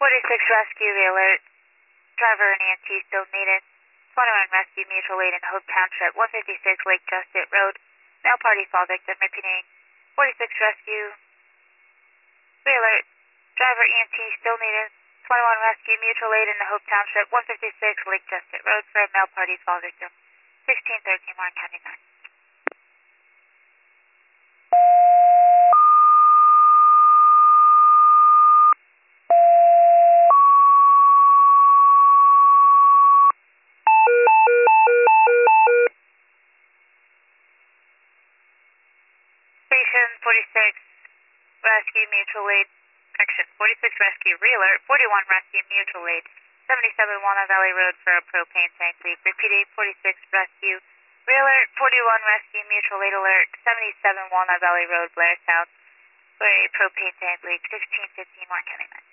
46 rescue alert. Driver and EMT still needed. 21 rescue mutual aid in Hope Township, 156 Lake Justit Road. Male party fall victim. Repeating. 46 rescue. Alert. Driver EMT still needed. 21 rescue mutual aid in the Hope Township, 156 Lake Justit Road for a male party fall victim. 1613 Martin County 9. Station 46 rescue mutual aid. Correction, 46 rescue realert, 41 rescue mutual aid, 77 Walnut Valley Road for a propane tank leak. Repeating, 46 rescue realert, 41 rescue mutual aid alert, 77 Walnut Valley Road, Blair South, for a propane tank leak. 1615 Martin County 9.